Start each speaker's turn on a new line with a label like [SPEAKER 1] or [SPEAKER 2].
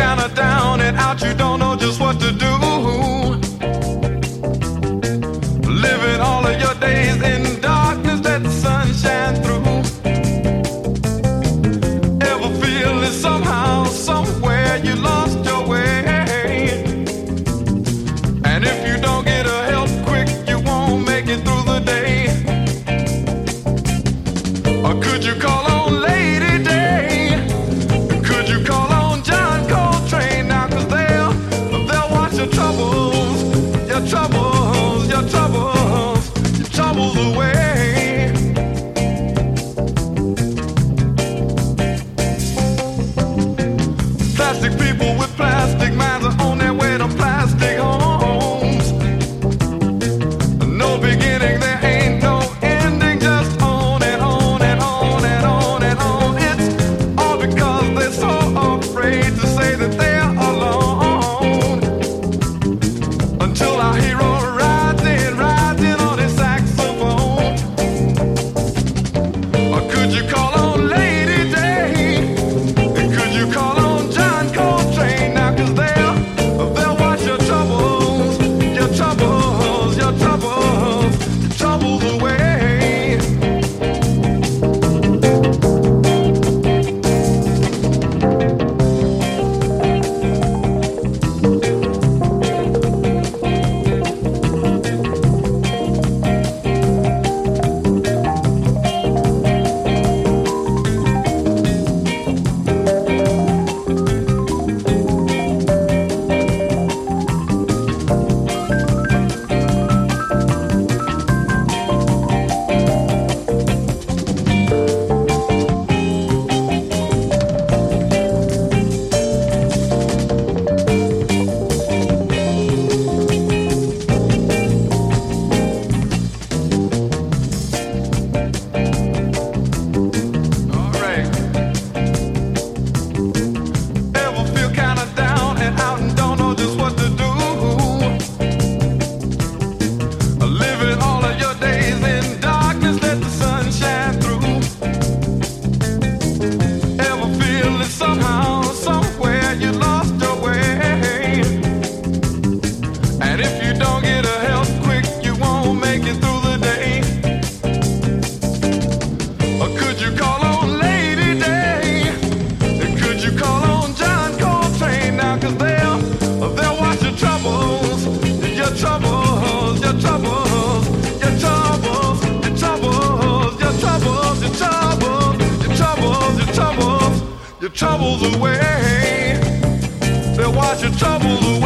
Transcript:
[SPEAKER 1] kinda down and out, you don't know just what to do. Living all of your days in darkness, let the sun shine through. Ever feel that somehow, somewhere you lost your way? And if you don't get a help quick, you won't make it through the day. Or could you call on Lady Day? Could you call on John Coltrane now? 'Cause they'll watch your troubles, your troubles, your troubles, your troubles away. Plastic people with plastic minds are on their way to plastic homes. No beginning, there ain't no ending, just on and on and on and on and on. It's all because they're so afraid to say that they're alone. Until our hero rides in on his saxophone. Or could you call on Lady Day? And could you call on John Coltrane now? 'Cause they'll watch your troubles, your troubles, your troubles, your troubles away. Ever feel kinda down and out and don't know just what to do? Living all of your days in darkness, let the sun shine through. Ever feel that somehow, somewhere you lost your way? And if you don't get a help quick, you won't make it through the day. Or could you call on Lady Day? Could you call on John Coltrane now? 'Cause they'll watch your troubles, your troubles, your troubles, your troubles, your troubles, your troubles, your troubles, your troubles, your troubles, your troubles away. They'll watch your troubles away.